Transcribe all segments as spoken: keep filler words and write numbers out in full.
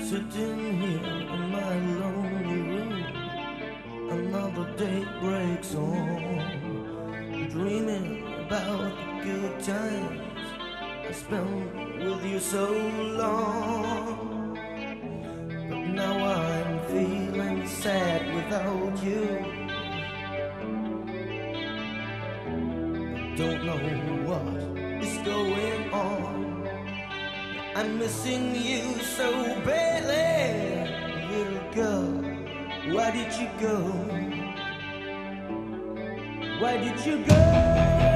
Sitting here in my lonely room, another day breaks on, dreaming about the good times I spent with you so long. But now I'm feeling sad without you. I don't know what is going on. I'm missing you so badly, little girl. Why did you go? Why did you go?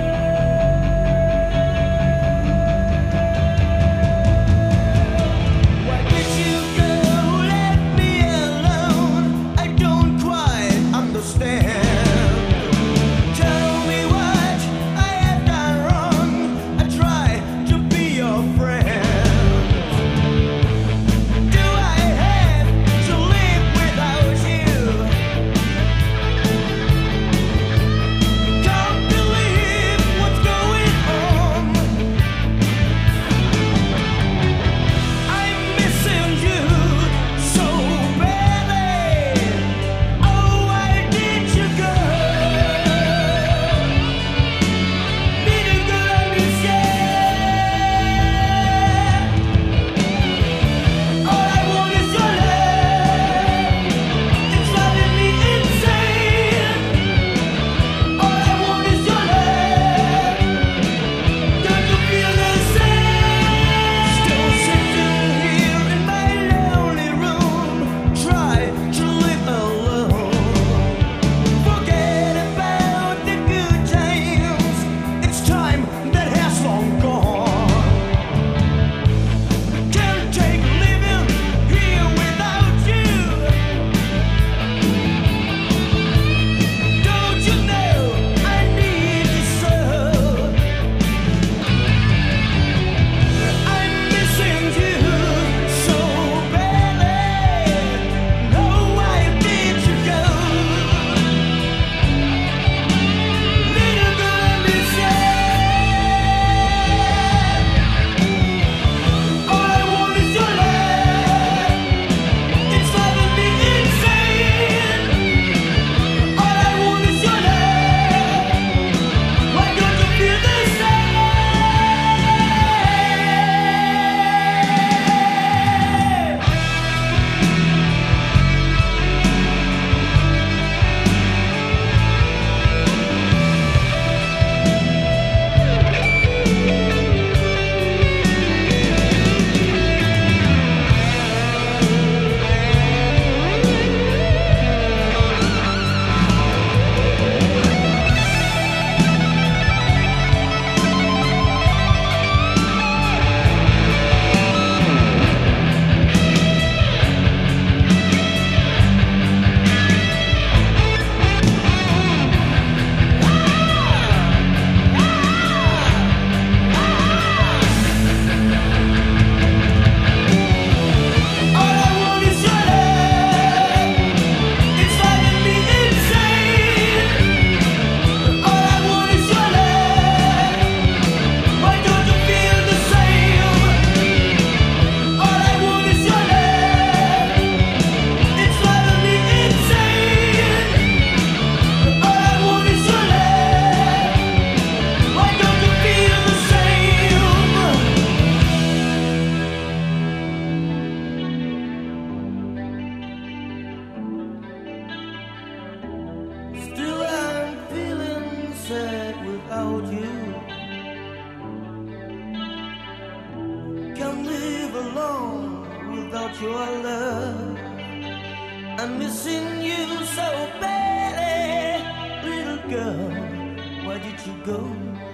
Without you, can't live alone without your love. I'm missing you so badly, little girl. Why did you go?